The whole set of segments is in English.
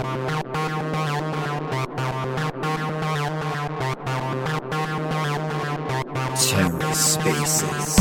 TerraSpaces.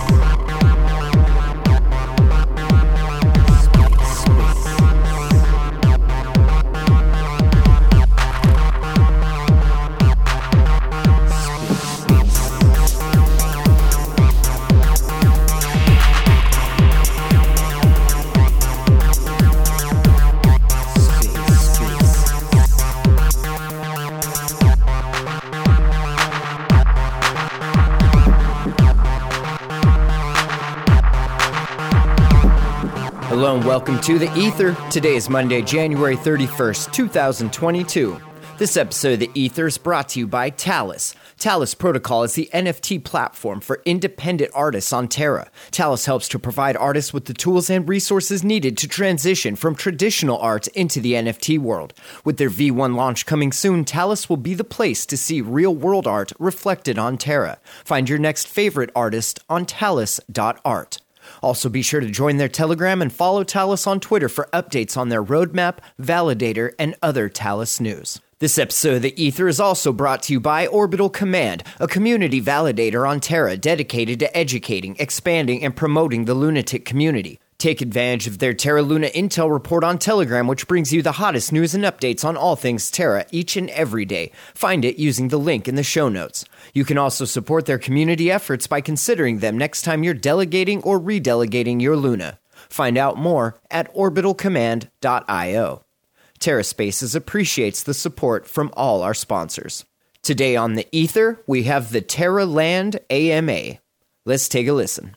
Hello and welcome to The Ether. Today is Monday, January 31st, 2022. This episode of The Ether is brought to you by Talis. Talis Protocol is the NFT platform for independent artists on Terra. Talis helps to provide artists with the tools and resources needed to transition from traditional art into the NFT world. With their V1 launch coming soon, Talis will be the place to see real-world art reflected on Terra. Find your next favorite artist on talis.art. Also, be sure to join their Telegram and follow Talis on Twitter for updates on their roadmap, validator, and other Talis news. This episode of The Ether is also brought to you by Orbital Command, a community validator on Terra dedicated to educating, expanding, and promoting the lunatic community. Take advantage of their Terra Luna Intel report on Telegram, which brings you the hottest news and updates on all things Terra each and every day. Find it using the link in the show notes. You can also support their community efforts by considering them next time you're delegating or redelegating your Luna. Find out more at orbitalcommand.io. TerraSpaces appreciates the support from all our sponsors. Today on The Ether, we have the Terra Land AMA. Let's take a listen.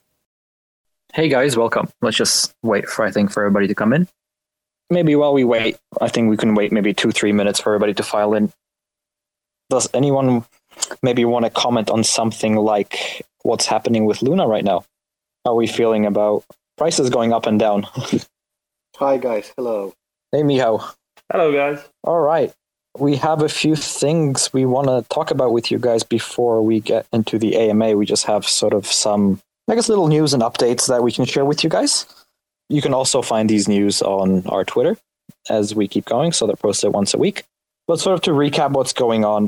Hey guys, welcome. Let's just wait for everybody to come in. Maybe while we wait, I think we can wait maybe 2-3 minutes for everybody to file in. Does anyone maybe want to comment on something like what's happening with Luna right now? How are we feeling about prices going up and down? Hi guys, hello. Hey Miho. Hello guys. All right. We have a few things we want to talk about with you guys before we get into the AMA. We just have sort of some, I guess, little news and updates that we can share with you guys. You can also find these news on our Twitter as we keep going, so they're posted once a week. But sort of to recap what's going on,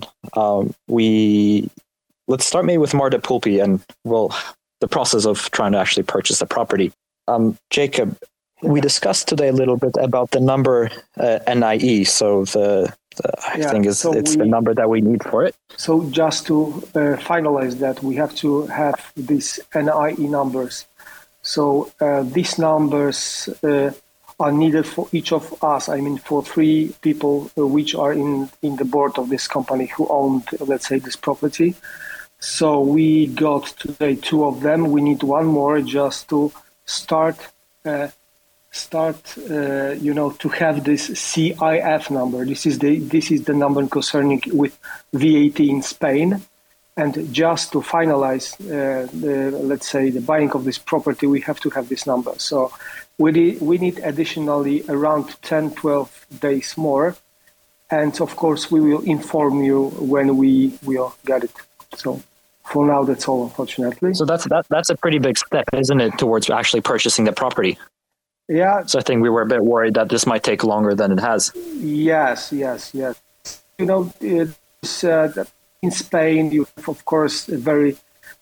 let's start maybe with Marta Pulpi and the process of trying to actually purchase the property. Jacob, we discussed today a little bit about the number NIE, so it's the number that we need for it. So just to finalize that, we have to have these NIE numbers. So these numbers are needed for each of us. I mean, for 3 people which are in the board of this company who owned, let's say, this property. So we got today 2 of them. We need 1 more just to start to have this CIF number. This is the number concerning with VAT in Spain. And just to finalize, the buying of this property, we have to have this number. So we need additionally around 10-12 days more. And of course, we will inform you when we will get it. So for now, that's all, unfortunately. So that's a pretty big step, isn't it, towards actually purchasing the property? Yeah. So I think we were a bit worried that this might take longer than it has. Yes. In Spain, you have, of course, a very.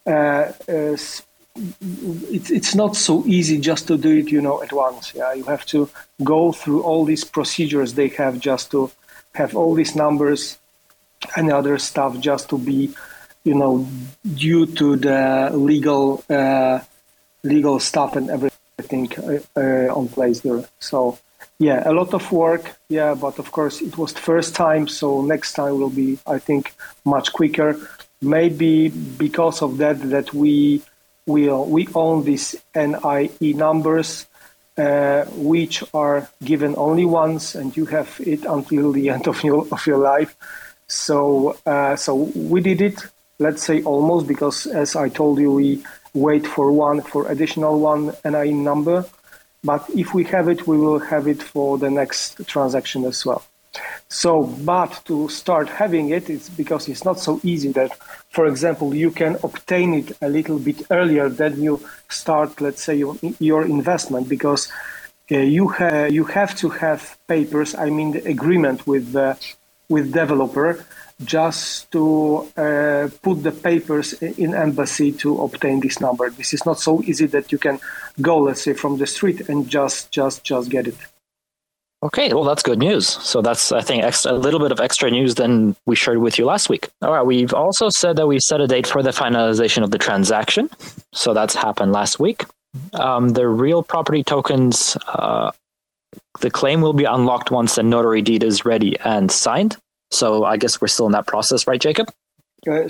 It's not so easy just to do it, at once. Yeah, you have to go through all these procedures they have just to have all these numbers and other stuff just to be, due to the legal stuff and everything on place there. So yeah, a lot of work, but of course it was the first time, so next time will be, I think, much quicker. Maybe because of that we own these NIE numbers, which are given only once, and you have it until the end of your life. So we did it, let's say almost, because as I told you, we wait for additional one NIE number. But if we have it, we will have it for the next transaction as well. So, but to start having it, it's because it's not so easy that, for example, you can obtain it a little bit earlier than you start, let's say, your investment, because you have to have papers. I mean, the agreement with developer, just to put the papers in embassy to obtain this number. This is not so easy that you can go, let's say, from the street and just get it. Okay, well, that's good news. So that's, I think, a little bit of extra news than we shared with you last week. All right, we've also said that we set a date for the finalization of the transaction. So that's happened last week. The real property tokens, the claim will be unlocked once the notary deed is ready and signed. So I guess we're still in that process, right, Jacob? Sorry,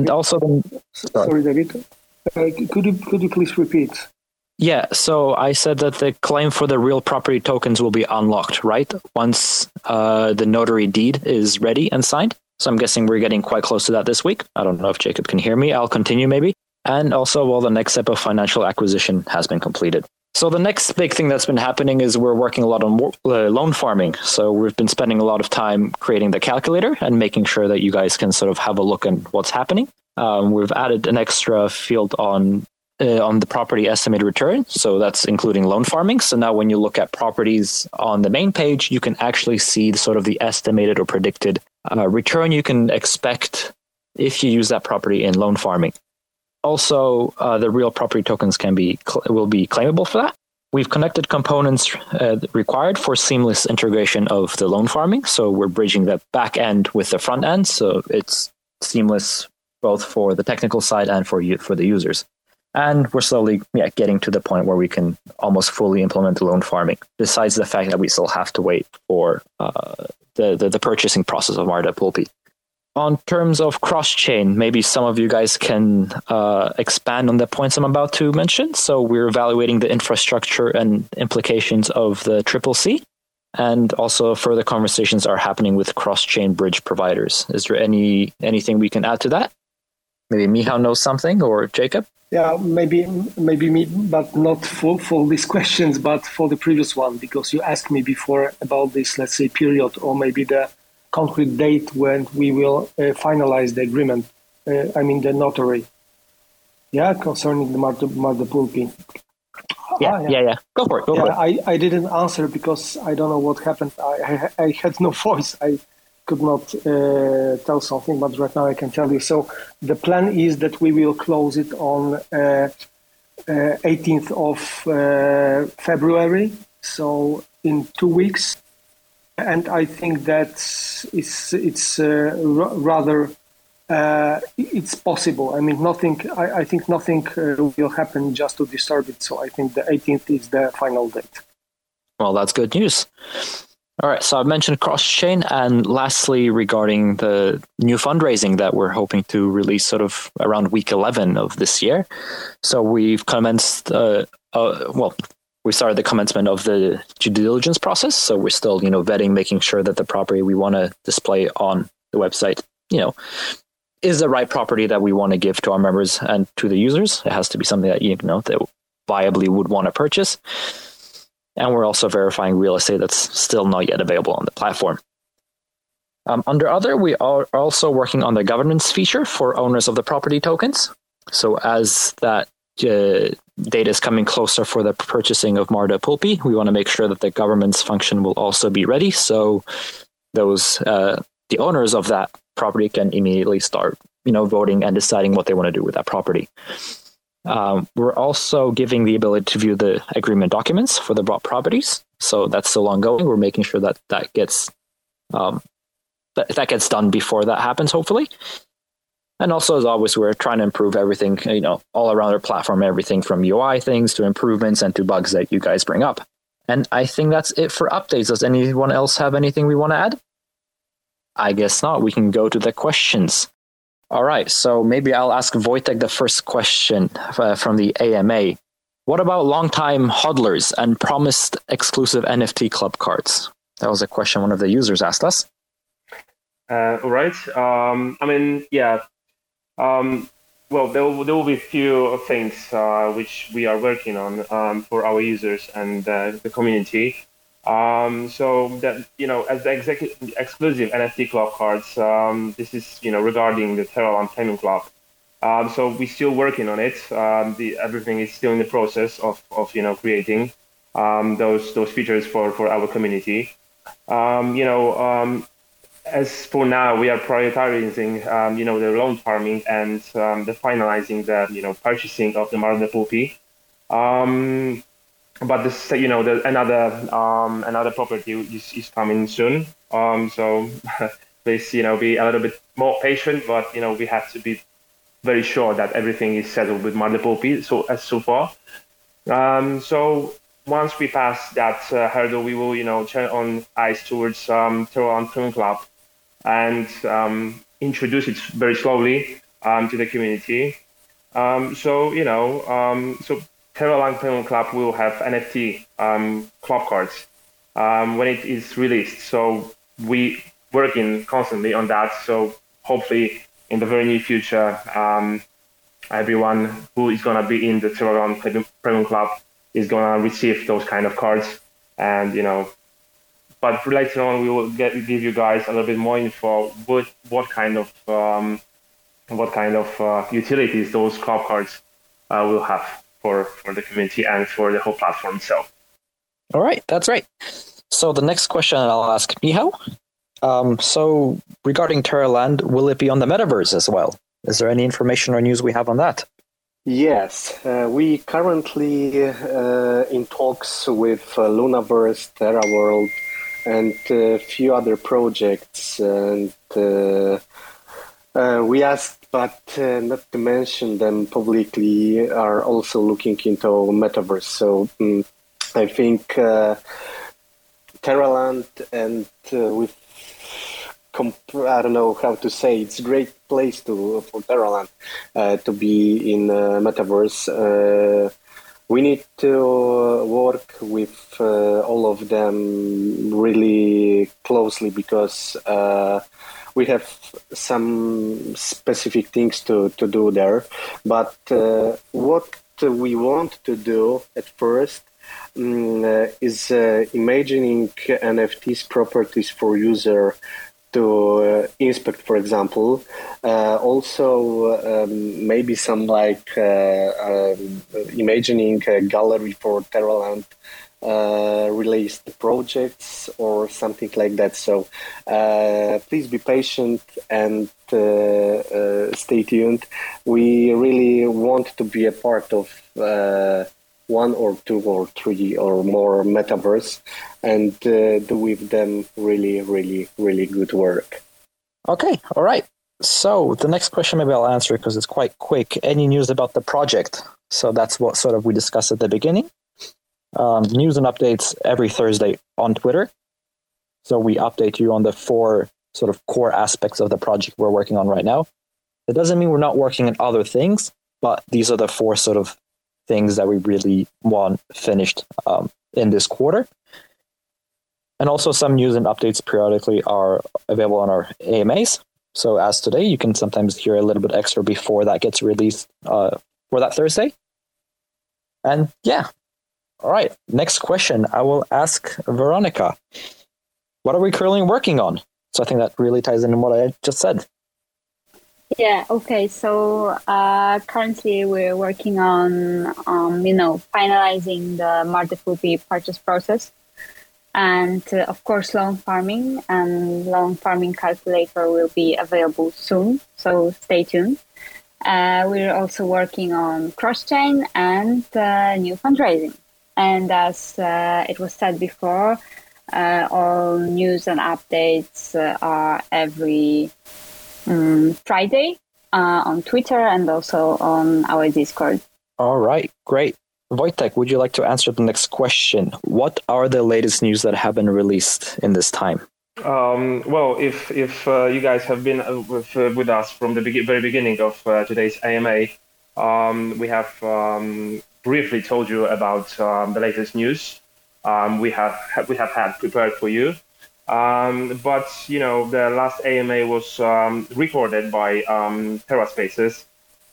David. Could you please repeat? Yeah, so I said that the claim for the real property tokens will be unlocked, right? Once the notary deed is ready and signed. So I'm guessing we're getting quite close to that this week. I don't know if Jacob can hear me. I'll continue maybe. And also, well, the next step of financial acquisition has been completed. So the next big thing that's been happening is we're working a lot on loan farming. So we've been spending a lot of time creating the calculator and making sure that you guys can sort of have a look at what's happening. We've added an extra field on the property estimated return. So that's including loan farming. So now when you look at properties on the main page, you can actually see the estimated or predicted return you can expect if you use that property in loan farming. Also, the real property tokens will be claimable for that. We've connected components required for seamless integration of the loan farming. So we're bridging the back end with the front end. So it's seamless both for the technical side and for the users. And we're slowly getting to the point where we can almost fully implement the loan farming, besides the fact that we still have to wait for the purchasing process of Marda Pulpi. On terms of cross-chain, maybe some of you guys can expand on the points I'm about to mention. So we're evaluating the infrastructure and implications of the CCC, and also further conversations are happening with cross-chain bridge providers. Is there anything we can add to that? Maybe Michał knows something, or Jacob? Yeah, maybe me, but not for these questions, but for the previous one, because you asked me before about this, let's say, period, or maybe the concrete date when we will finalize the agreement. The notary. Yeah, concerning the Marda Pulpi. Yeah. Go for it. I didn't answer because I don't know what happened. I had no voice. I could not tell something, but right now I can tell you. So the plan is that we will close it on 18th of February, so in 2 weeks. And I think that it's rather it's possible. I think nothing will happen just to disturb it. So I think the 18th is the final date. Well, that's good news. All right, so I've mentioned cross-chain, and lastly, regarding the new fundraising that we're hoping to release sort of around week 11 of this year. So we've commenced, we started the commencement of the due diligence process. So we're still, vetting, making sure that the property we want to display on the website, is the right property that we want to give to our members and to the users. It has to be something that, they viably would want to purchase. And we're also verifying real estate that's still not yet available on the platform. Under other, we are also working on the governance feature for owners of the property tokens. So as that data is coming closer for the purchasing of Marda Pulpi, we want to make sure that the governance function will also be ready. So those the owners of that property can immediately start, voting and deciding what they want to do with that property. We're also giving the ability to view the agreement documents for the bought properties. So that's still ongoing. We're making sure that gets that gets done before that happens, hopefully. And also, as always, we're trying to improve everything, all around our platform, everything from UI things to improvements and to bugs that you guys bring up. And I think that's it for updates. Does anyone else have anything we want to add? I guess not. We can go to the questions. All right, so maybe I'll ask Wojtek the first question from the AMA. What about long-time hodlers and promised exclusive NFT club cards? That was a question one of the users asked us. All right. Well, there will be a few things which we are working on for our users and the community. So that, as the exclusive NFT club cards, this is, regarding the Terraland Premium Club. So we're still working on it. Everything is still in the process of creating. those features for our community. As for now, we are prioritizing, the loan farming and the finalizing the, purchasing of the Marble Pulpy. But this, another property is coming soon. So please, be a little bit more patient. But we have to be very sure that everything is settled with Marble Pulpy. So far. So once we pass that hurdle, we will, turn on eyes towards Terraland Film Club and introduce it very slowly to the community. So Terraland Film Club will have NFT club cards when it is released. So we working constantly on that. So hopefully in the very near future, everyone who is going to be in the Terraland Film Club is going to receive those kind of cards. And, but later on, we will give you guys a little bit more info what kind of utilities those club cards will have for the community and for the whole platform itself. All right, that's right. So the next question I'll ask Michał. So regarding Terraland, will it be on the metaverse as well? Is there any information or news we have on that? Yes, we currently in talks with Lunaverse, TerraWorld, and a few other projects. And we asked, but not to mention them publicly, are also looking into metaverse. So I think Terraland and with I don't know how to say, it's a great place for Terraland to be in metaverse. We need to work with all of them really closely because we have some specific things to do there. But what we want to do at first is imagining NFTs properties for user to inspect, for example. Also, maybe some imagining a gallery for Terraland released projects or something like that. So please be patient and stay tuned. We really want to be a part of one or two or three or more metaverse and do with them really, really, really good work. Okay, all right. So the next question maybe I'll answer because it's quite quick. Any news about the project? So that's what sort of we discussed at the beginning. News and updates every Thursday on Twitter. So we update you on the 4 sort of core aspects of the project we're working on right now. It doesn't mean we're not working on other things, but these are the 4 sort of things that we really want finished in this quarter. And also some news and updates periodically are available on our AMAs. So as today, you can sometimes hear a little bit extra before that gets released for that Thursday. And yeah. All right. Next question. I will ask Veronica. What are we currently working on? So I think that really ties into what I just said. Yeah, okay. So currently we're working on, finalizing the Marble Pulpy purchase process. And of course, loan farming and loan farming calculator will be available soon. So stay tuned. We're also working on cross-chain and new fundraising. And as it was said before, all news and updates are every Friday on Twitter and also on our Discord. All right, great. Wojtek, would you like to answer the next question? What are the latest news that have been released in this time? Well, if you guys have been with us from the very beginning of today's AMA, we have briefly told you about the latest news we have had prepared for you. But the last AMA was recorded by TerraSpaces,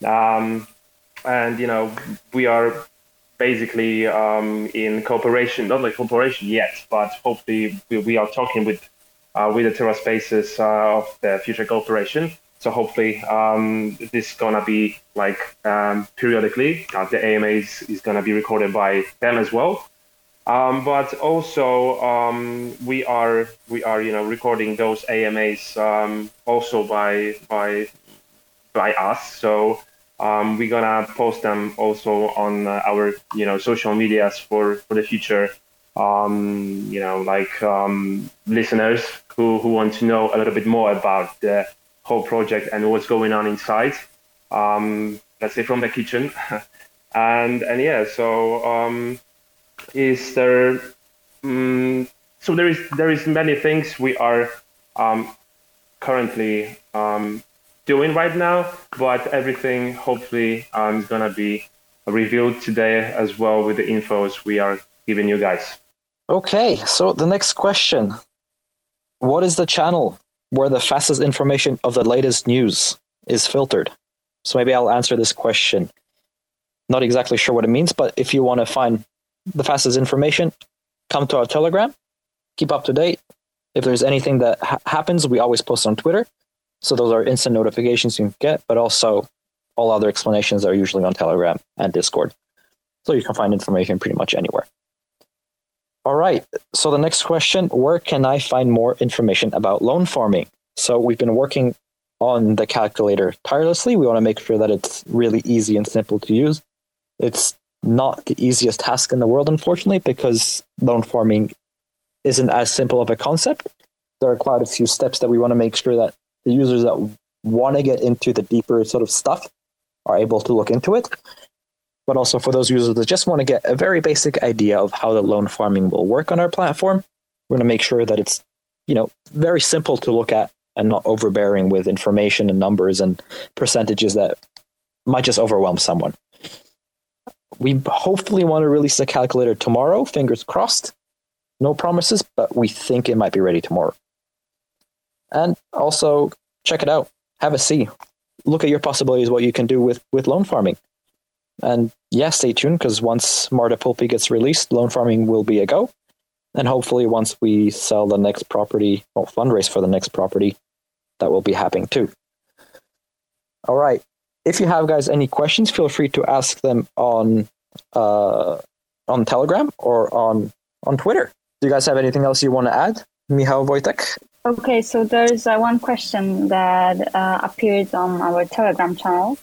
and we are basically in cooperation, not like cooperation yet, but hopefully we are talking with the TerraSpaces of the future cooperation. So hopefully this is gonna be like periodically. The AMA is gonna be recorded by them as well. But also we are recording those AMAs also by us. So we're gonna post them also on our social medias for the future. Listeners who want to know a little bit more about the whole project and what's going on inside. Let's say from the kitchen, and yeah. So is there? So there is many things we are currently doing right now, but everything hopefully is gonna be revealed today as well with the infos we are giving you guys. Okay, so the next question. What is the channel where the fastest information of the latest news is filtered? So maybe I'll answer this question. Not exactly sure what it means, but if you want to find the fastest information, come to our Telegram, keep up to date. If there's anything that happens, we always post on Twitter. So those are instant notifications you can get, but also all other explanations are usually on Telegram and Discord. So you can find information pretty much anywhere. All right. So the next question, where can I find more information about loan farming? So we've been working on the calculator tirelessly. We want to make sure that it's really easy and simple to use. It's not the easiest task in the world, unfortunately, because loan farming isn't as simple of a concept. There are quite a few steps that we want to make sure that the users that want to get into the deeper sort of stuff are able to look into it. But also for those users that just want to get a very basic idea of how the loan farming will work on our platform, we're going to make sure that it's, very simple to look at and not overbearing with information and numbers and percentages that might just overwhelm someone. We hopefully want to release the calculator tomorrow, fingers crossed. No promises, but we think it might be ready tomorrow. And also check it out. Have a see. Look at your possibilities, what you can do with loan farming. And yeah, stay tuned, because once Martapulppi gets released, loan farming will be a go. And hopefully once we sell the next property, or fundraise for the next property, that will be happening too. All right. If you have, guys, any questions, feel free to ask them on Telegram or on Twitter. Do you guys have anything else you want to add? Michał, Wojtek? Okay, so there's one question that appeared on our Telegram channel.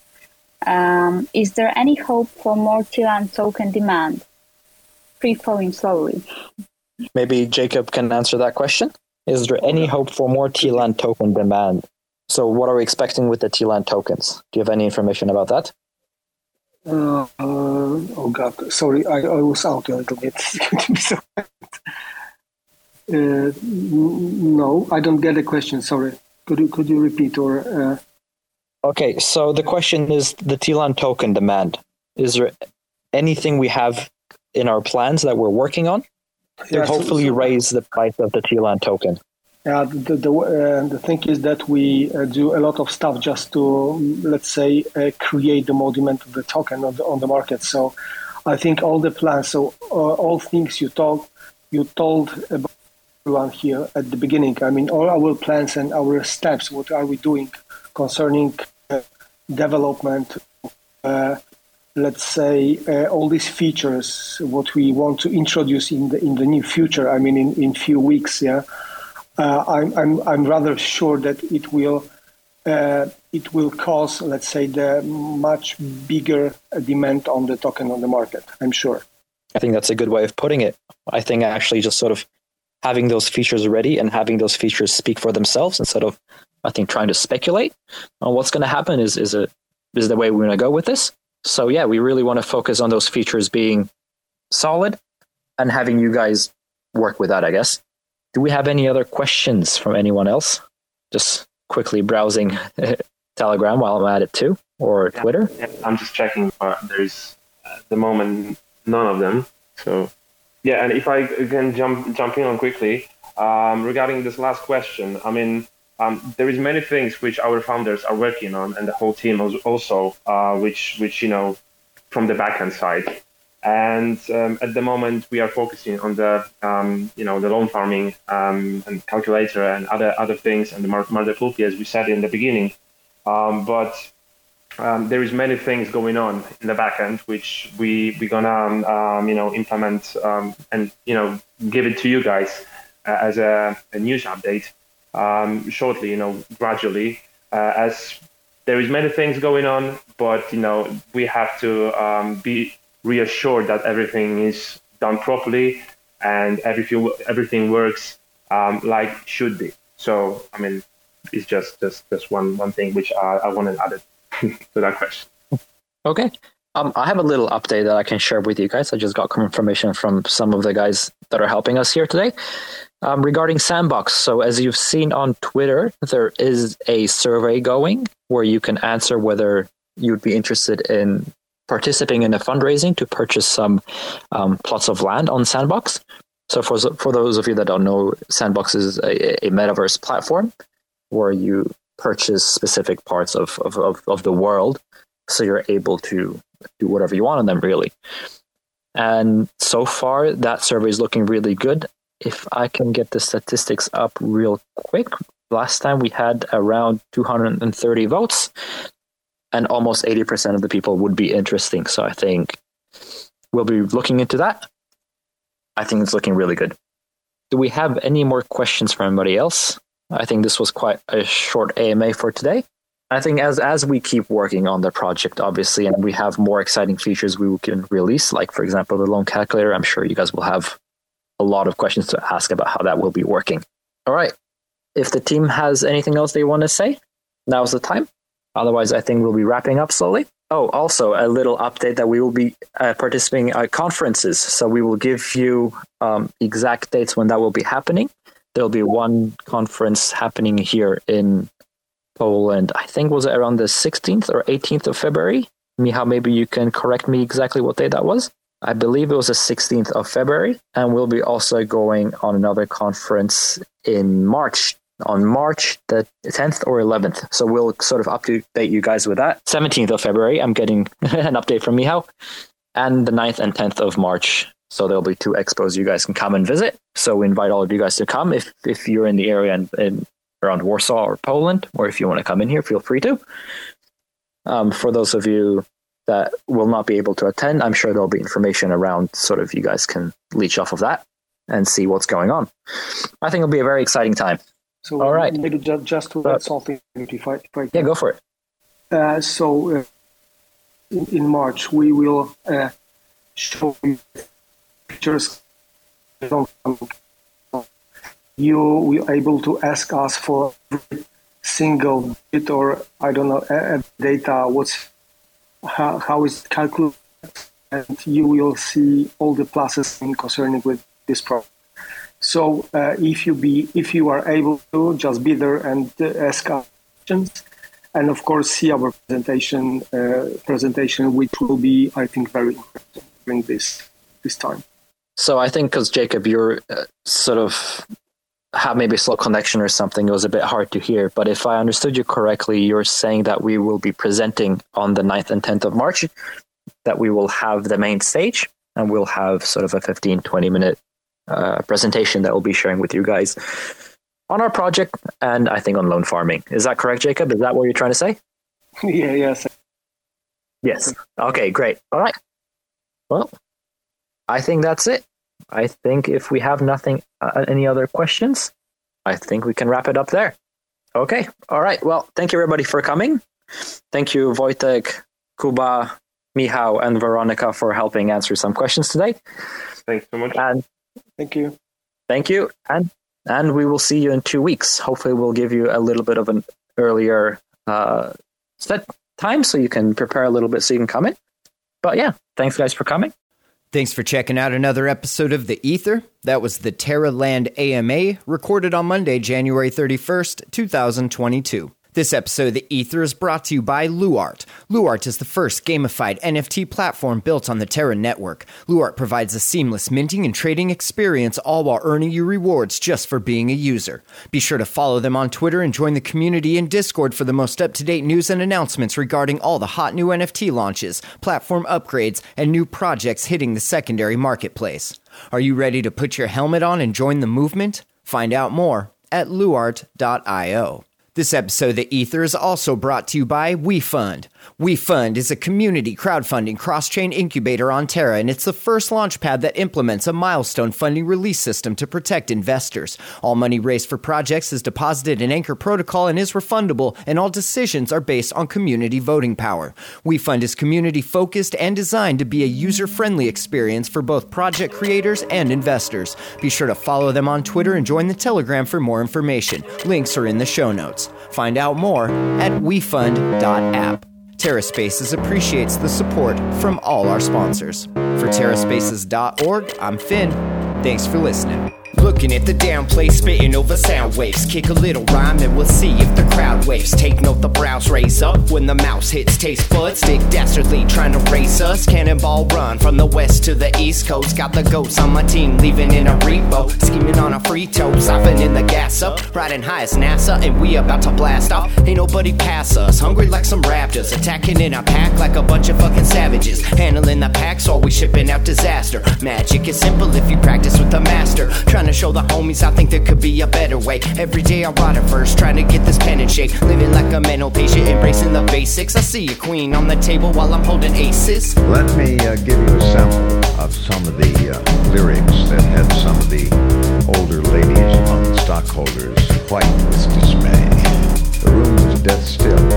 Is there any hope for more TLAN token demand? Free flowing slowly. Maybe Jacob can answer that question. Is there any hope for more TLAN token demand? So what are we expecting with the TLAN tokens? Do you have any information about that? Oh God, sorry, I was out a little bit. No, I don't get the question. Sorry, could you repeat or? Okay, so the question is the TLAN token demand. Is there anything we have in our plans that we're working on to hopefully raise the price of the TLAN token? The thing is that we do a lot of stuff just to, let's say, create the more demand of the token on the market. So I think all the plans, all things you told about everyone here at the beginning. I mean, all our plans and our steps. What are we doing concerning development? Let's say all these features. What we want to introduce in the near future. I mean, in few weeks. Yeah. I'm rather sure that it will cause, let's say, the much bigger demand on the token on the market. I'm sure. I think that's a good way of putting it. I think actually just sort of having those features ready and having those features speak for themselves instead of, I think, trying to speculate on what's going to happen is the way we're going to go with this. So yeah, we really want to focus on those features being solid and having you guys work with that, I guess. Do we have any other questions from anyone else? Just quickly browsing Telegram while I'm at it too, or Twitter. Yeah, I'm just checking. There's at the moment none of them. So yeah, and if I can jump in on quickly regarding this last question. I mean, there is many things which our founders are working on, and the whole team also, which from the backend side. And at the moment, we are focusing on the the loan farming and calculator and other things and the Martapulppi, as we said in the beginning. But there is many things going on in the backend, which we're gonna implement and give it to you guys as a news update shortly, gradually, as there is many things going on, but we have to be reassured that everything is done properly and everything works like it should be. So I mean, it's just one thing which I want to add to that question. Okay. I have a little update that I can share with you guys. I just got confirmation from some of the guys that are helping us here today regarding Sandbox. So as you've seen on Twitter, there is a survey going where you can answer whether you'd be interested in participating in a fundraising to purchase some plots of land on Sandbox. So for those of you that don't know, Sandbox is a metaverse platform where you purchase specific parts of the world, so you're able to do whatever you want on them, really. And so far, that survey is looking really good. If I can get the statistics up real quick, last time we had around 230 votes, and almost 80% of the people would be interesting. So I think we'll be looking into that. I think it's looking really good. Do we have any more questions from anybody else? I think this was quite a short AMA for today. I think as we keep working on the project, obviously, and we have more exciting features we can release, like, for example, the loan calculator, I'm sure you guys will have a lot of questions to ask about how that will be working. All right. If the team has anything else they want to say, now's the time. Otherwise, I think we'll be wrapping up slowly. Oh, also a little update that we will be participating at conferences. So we will give you exact dates when that will be happening. There'll be one conference happening here in Poland. I think was it around the 16th or 18th of February? Michał, maybe you can correct me exactly what day that was. I believe it was the 16th of February. And we'll be also going on another conference in March, on March the 10th or 11th. So we'll sort of update you guys with that. 17th of February, I'm getting an update from Michał. And the 9th and 10th of March. So there'll be two expos you guys can come and visit. So we invite all of you guys to come. If you're in the area and around Warsaw or Poland, or if you want to come in here, feel free to. For those of you that will not be able to attend, I'm sure there'll be information around, sort of you guys can leech off of that and see what's going on. I think it'll be a very exciting time. So all right. Maybe just to add something, if I can. Yeah, go for it. So in March, we will show you pictures. You will able to ask us for every single bit, or I don't know, data. How is it calculated, and you will see all the pluses concerning with this problem. So if you are able to, just be there and ask us questions, and of course see our presentation, which will be, I think, very interesting during this time. So I think because Jacob, you're sort of have maybe a slow connection or something, it was a bit hard to hear. But if I understood you correctly, you're saying that we will be presenting on the 9th and 10th of March, that we will have the main stage, and we'll have sort of a 15-20 minute presentation that we'll be sharing with you guys on our project, and I think on loan farming. Is that correct, Jacob? Is that what you're trying to say? Yeah, yes. Yes. Okay, great. All right. Well, I think that's it. I think if we have any other questions, I think we can wrap it up there. Okay. All right. Well, thank you everybody for coming. Thank you, Wojtek, Kuba, Michał, and Veronica for helping answer some questions today. Thanks so much. And thank you. Thank you. And we will see you in 2 weeks. Hopefully we'll give you a little bit of an earlier set time so you can prepare a little bit so you can come in. But yeah, thanks guys for coming. Thanks for checking out another episode of The Ether. That was the Terra Land AMA, recorded on Monday, January 31st, 2022. This episode of The Ether is brought to you by Luart. Luart is the first gamified NFT platform built on the Terra network. Luart provides a seamless minting and trading experience, all while earning you rewards just for being a user. Be sure to follow them on Twitter and join the community in Discord for the most up-to-date news and announcements regarding all the hot new NFT launches, platform upgrades, and new projects hitting the secondary marketplace. Are you ready to put your helmet on and join the movement? Find out more at luart.io. This episode of The Ether is also brought to you by WeFund. WeFund is a community crowdfunding cross-chain incubator on Terra, and it's the first launchpad that implements a milestone funding release system to protect investors. All money raised for projects is deposited in Anchor Protocol and is refundable, and all decisions are based on community voting power. WeFund is community-focused and designed to be a user-friendly experience for both project creators and investors. Be sure to follow them on Twitter and join the Telegram for more information. Links are in the show notes. Find out more at wefund.app. TerraSpaces appreciates the support from all our sponsors. For TerraSpaces.org, I'm Finn. Thanks for listening. Looking at the downplay, spitting over sound waves. Kick a little rhyme and we'll see if the crowd waves. Take note, the brows raise up when the mouse hits taste buds. Stick dastardly trying to race us. Cannonball run from the west to the east coast. Got the goats on my team leaving in a repo. Scheming on a free toe, softening the gas up. Riding high as NASA and we about to blast off. Ain't nobody pass us, hungry like some raptors. Attacking in a pack like a bunch of fucking savages. Handling the packs while we shipping out disaster. Magic is simple if you practice with the master. Trying to show the homies I think there could be a better way. Every day I write a verse, trying to get this pen in shape. Living like a mental patient, embracing the basics. I see a queen on the table while I'm holding aces. Let me give you a sample of some of the lyrics that had some of the older ladies among the stockholders white with dismay. The room was death still,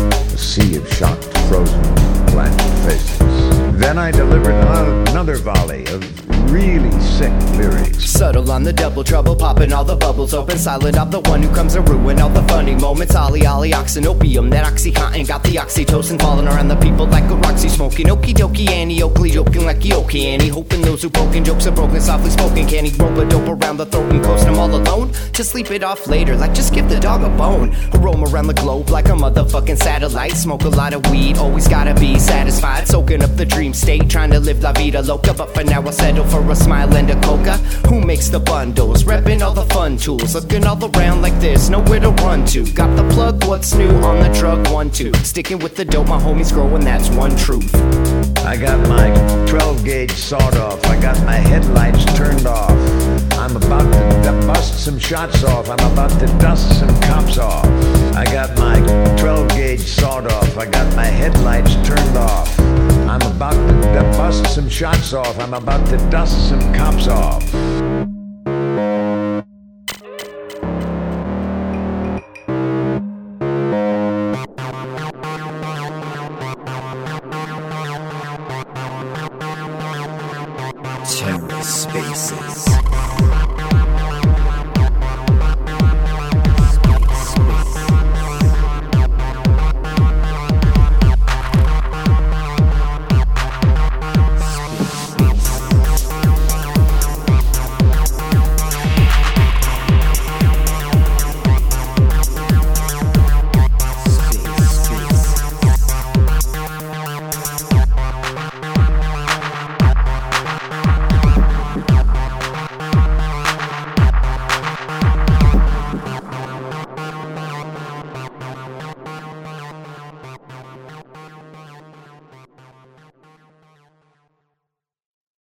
a sea of shocked, frozen, blanched faces. Then I delivered another volley of really sick lyrics. Subtle on the double trouble, popping all the bubbles open. Silent, I'm the one who comes to ruin all the funny moments. Ollie, oxynopium, that oxycontin got the oxytocin falling around the people like a Roxy smoking. Okie dokie, Annie Oakley joking like Yoki Annie. Hoping those who broken jokes are broken, softly spoken. Can he rope a dope around the throat and coast him all alone? To sleep it off later, like just give the dog a bone. Roam around the globe like a motherfucking satellite. Smoke a lot of weed, always gotta be satisfied. Soaking up the dream state, trying to live la vida loca. But for now I'll settle for a smile and a coca. Who makes the bundles? Repping all the fun tools. Looking all around like there's nowhere to run to. Got the plug, what's new on the drug? 1, 2. Sticking with the dope, my homies growing, that's one truth. I got my 12 gauge sawed off. I got my headlights turned off. I'm about to bust some shots off. I'm about to dust some cops off. I got my 12 gauge sawed off. I got my headlights turned off. I'm about to bust some shots off. I'm about to dust some cops off.